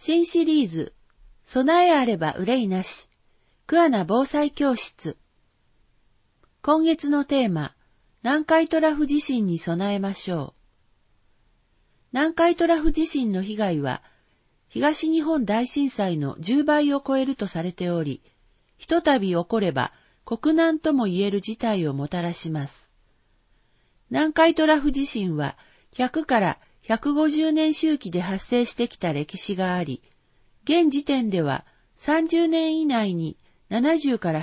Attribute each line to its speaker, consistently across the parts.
Speaker 1: 新シリーズ、備えあれば憂いなし、桑名防災教室。今月のテーマ、南海トラフ地震に備えましょう。南海トラフ地震の被害は、東日本大震災の10倍を超えるとされており、ひとたび起これば国難とも言える事態をもたらします。南海トラフ地震は100から150年周期で発生してきた歴史があり、現時点では30年以内に70から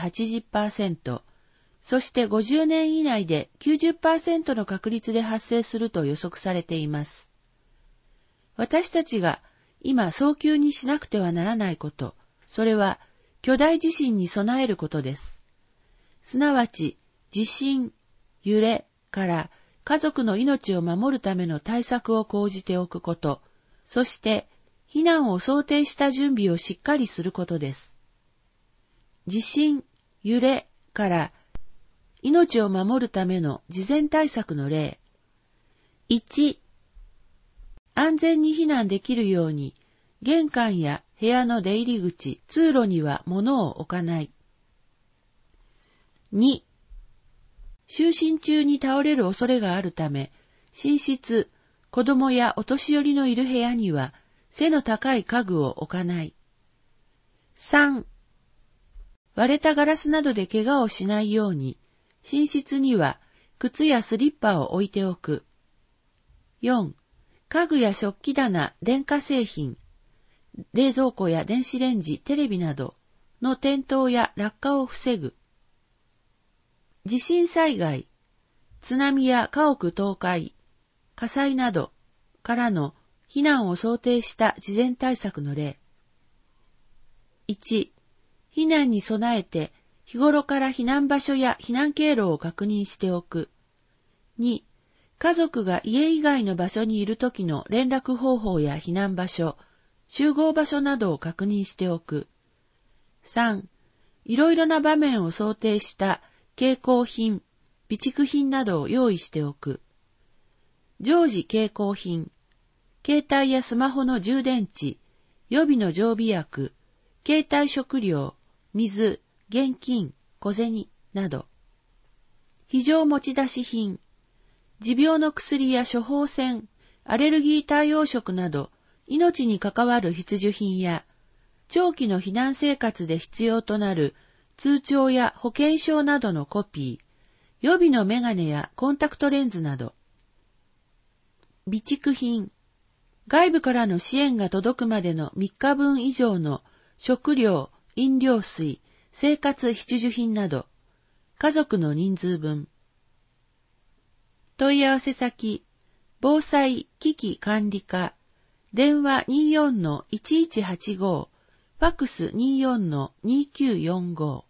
Speaker 1: 80%、そして50年以内で 90% の確率で発生すると予測されています。私たちが今早急にしなくてはならないこと、それは巨大地震に備えることです。すなわち、地震、揺れから家族の命を守るための対策を講じておくこと、そして避難を想定した準備をしっかりすることです。地震、揺れから命を守るための事前対策の例。1、安全に避難できるように、玄関や部屋の出入り口、通路には物を置かない。2、就寝中に倒れる恐れがあるため、寝室、子供やお年寄りのいる部屋には背の高い家具を置かない。3、割れたガラスなどで怪我をしないように、寝室には靴やスリッパを置いておく。4、家具や食器棚、電化製品、冷蔵庫や電子レンジ、テレビなどの転倒や落下を防ぐ。地震災害、津波や家屋倒壊、火災などからの避難を想定した事前対策の例。1、避難に備えて日頃から避難場所や避難経路を確認しておく。2、家族が家以外の場所にいるときの連絡方法や避難場所、集合場所などを確認しておく。3、いろいろな場面を想定した携行品、備蓄品などを用意しておく。常時携行品、携帯やスマホの充電池、予備の常備薬、携帯食料、水、現金、小銭など。非常持ち出し品、持病の薬や処方箋、アレルギー対応食など、命に関わる必需品や、長期の避難生活で必要となる通帳や保険証などのコピー、予備のメガネやコンタクトレンズなど。備蓄品、外部からの支援が届くまでの3日分以上の食料、飲料水、生活必需品など、家族の人数分。問い合わせ先、防災危機管理課、電話 24-1185、ファックス 24-2945。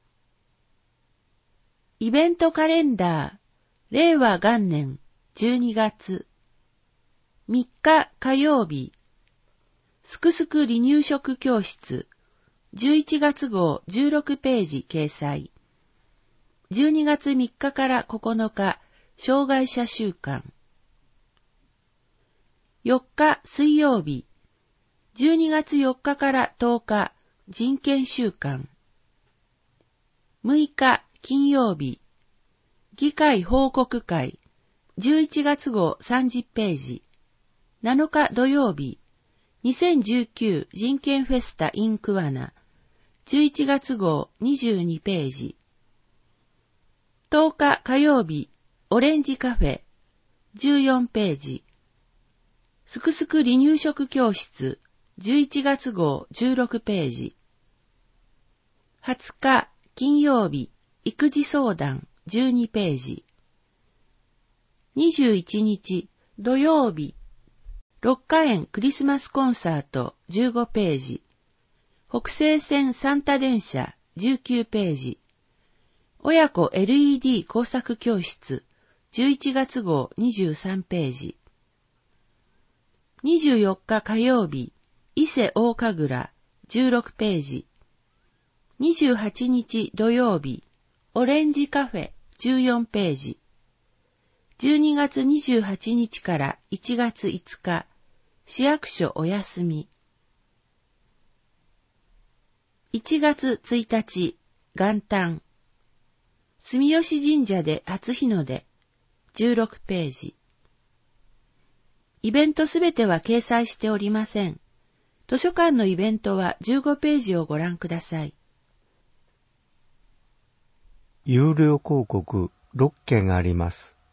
Speaker 1: イベントカレンダー、令和元年12月。3日火曜日、すくすく離乳食教室、11月号16ページ掲載。12月3日から9日、障害者週間。4日水曜日、12月4日から10日、人権週間。6日金曜日、議会報告会、11月号30ページ。7日土曜日、2019人権フェスタ in 桑名、11月号22ページ。10日火曜日、オレンジカフェ、14ページ。すくすく離乳食教室、11月号16ページ。20日金曜日、育児相談、12ページ。21日土曜日、六花園クリスマスコンサート15ページ。北西線サンタ電車19ページ。親子 LED 工作教室11月号23ページ。24日火曜日、伊勢大神楽16ページ。28日土曜日、オレンジカフェ14ページ。12月28日から1月5日、市役所お休み。 1月1日、元旦。住吉神社で初日の出、16ページ。イベントすべては掲載しておりません。図書館のイベントは15ページをご覧ください。
Speaker 2: 有料広告6件あります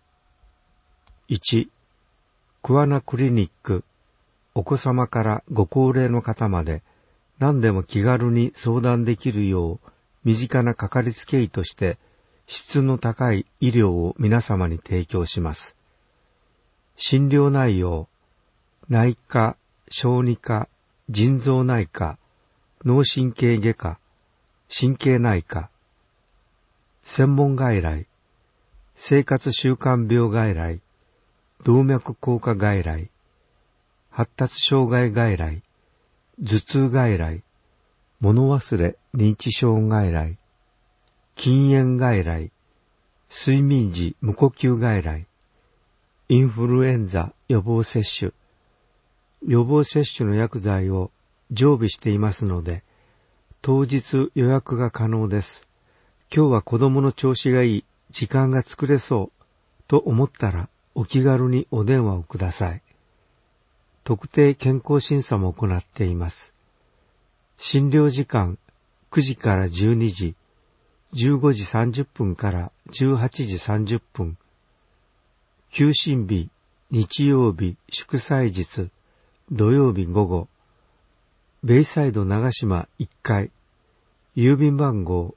Speaker 2: 。1、桑名クリニック。お子様からご高齢の方まで何でも気軽に相談できるよう身近なかかりつけ医として質の高い医療を皆様に提供します。診療内容、内科、小児科、腎臓内科、脳神経外科、神経内科。専門外来、生活習慣病外来、動脈硬化外来、発達障害外来、頭痛外来、物忘れ認知症外来、禁煙外来、睡眠時無呼吸外来、インフルエンザ予防接種、予防接種の薬剤を常備していますので、当日予約が可能です。今日は子供の調子がいい、時間が作れそうと思ったらお気軽にお電話をください。特定健康審査も行っています。診療時間9時から12時、15時30分から18時30分。休診日、日曜日、祝祭日、土曜日午後。ベイサイド長島1階。郵便番号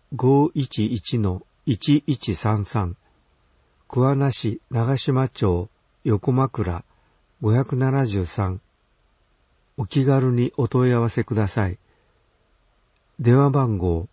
Speaker 2: 511-1133。桑名市長島町横枕573。お気軽にお問い合わせください。電話番号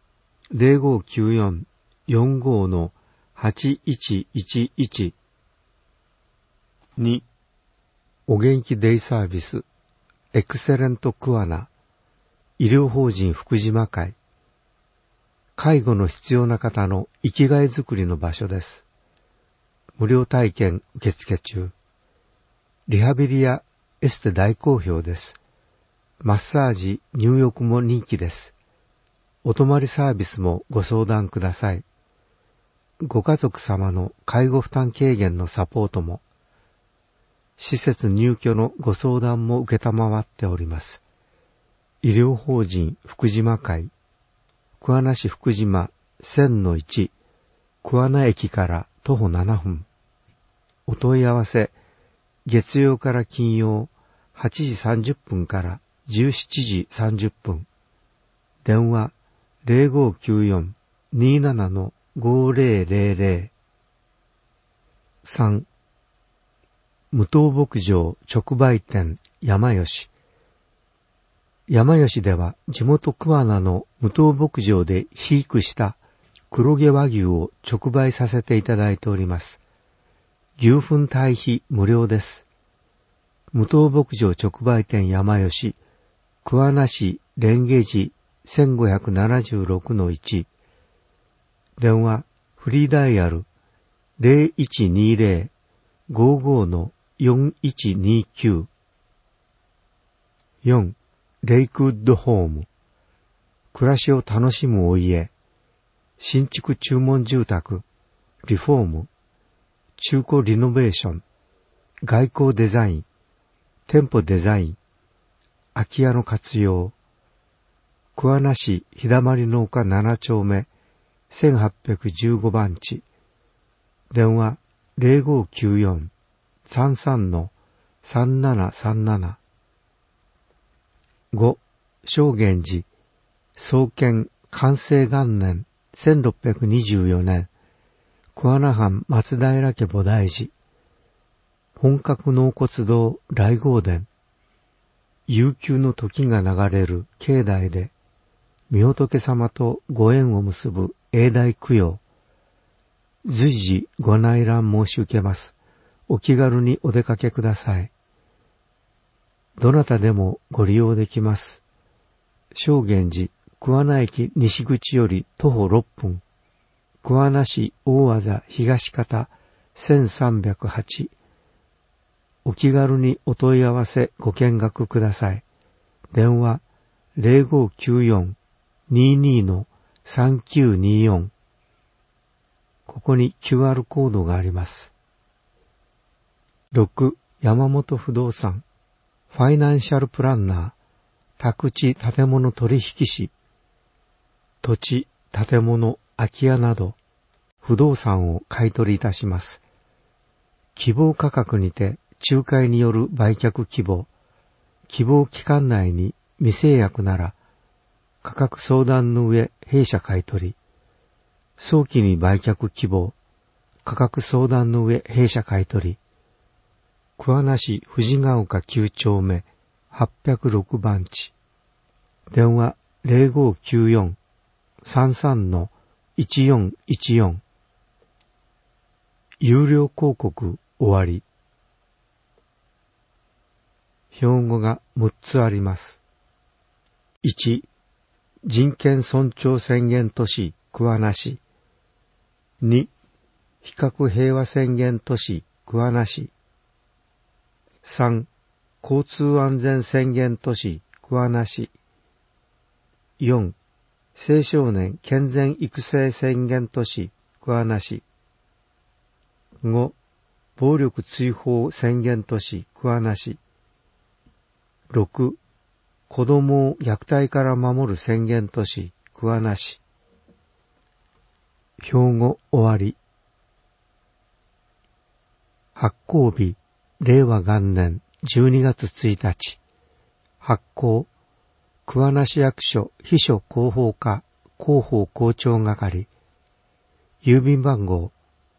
Speaker 2: 0594-45-8111。2. お元気デイサービスエクセレント桑名医療法人福島会。介護の必要な方の生きがいづくりの場所です。無料体験受付中。リハビリやエステ大好評です。マッサージ、入浴も人気です。お泊まりサービスもご相談ください。ご家族様の介護負担軽減のサポートも。施設入居のご相談も受けたまわっております。医療法人福島会。桑名市福島 1000-1 桑名駅から徒歩7分。お問い合わせ、月曜から金曜8時30分から17時30分。電話 0594-27-5000。3. 無糖牧場直売店山吉。山吉では地元桑名の無糖牧場で肥育した黒毛和牛を直売させていただいております。牛糞堆肥無料です。無糖牧場直売店山吉、桑名市蓮華寺 1576-1。電話フリーダイヤル 0120-55-4129。4. レイクウッドホーム。暮らしを楽しむお家。新築注文住宅。リフォーム。中古リノベーション。外交デザイン。店舗デザイン。空き家の活用。桑名市日だまりの丘7丁目1815番地。電話 0594-33-3737。5. 正源寺創建寛政元年1624年桑名藩松平家菩提寺本格納骨堂来迎殿。悠久の時が流れる境内で御仏様とご縁を結ぶ永代供養。随時ご内覧申し受けます。お気軽にお出かけください。どなたでもご利用できます。正源寺桑名駅西口より徒歩6分。桑名市大字東方1308。お気軽にお問い合わせご見学ください。電話 22-3924。ここに QR コードがあります。6. 山本不動産ファイナンシャルプランナー宅地建物取引士土地、建物、空き家など不動産を買い取りいたします。希望価格にて仲介による売却希望、希望期間内に未成約なら価格相談の上弊社買い取り、早期に売却希望、価格相談の上弊社買い取り、桑名市藤ヶ丘9丁目806番地、電話0594-33-1414。有料広告終わり。標語が6つあります。1、人権尊重宣言都市桑名市。2、非核平和宣言都市桑名市。3、交通安全宣言都市桑名市。4、青少年健全育成宣言都市桑名市。5、暴力追放宣言都市桑名市。6、子供を虐待から守る宣言都市桑名市。標語終わり。発行日令和元年12月1日。発行桑名市役所秘書広報課広報校長係。郵便番号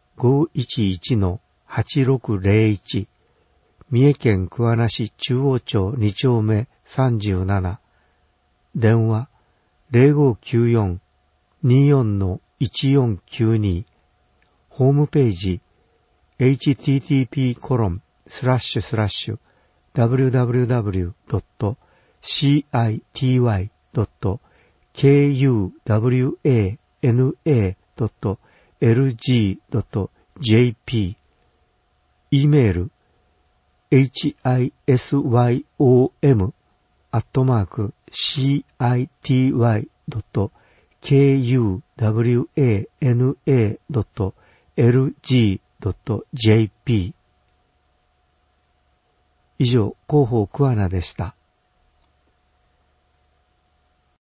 Speaker 2: 511-8601 三重県桑名市中央町2丁目37。電話0594-24-1492。ホームページ http://www.citywa.lg.jp。 E メールhisom@city.kuwana.lg.jp。 以上、広報桑名でした。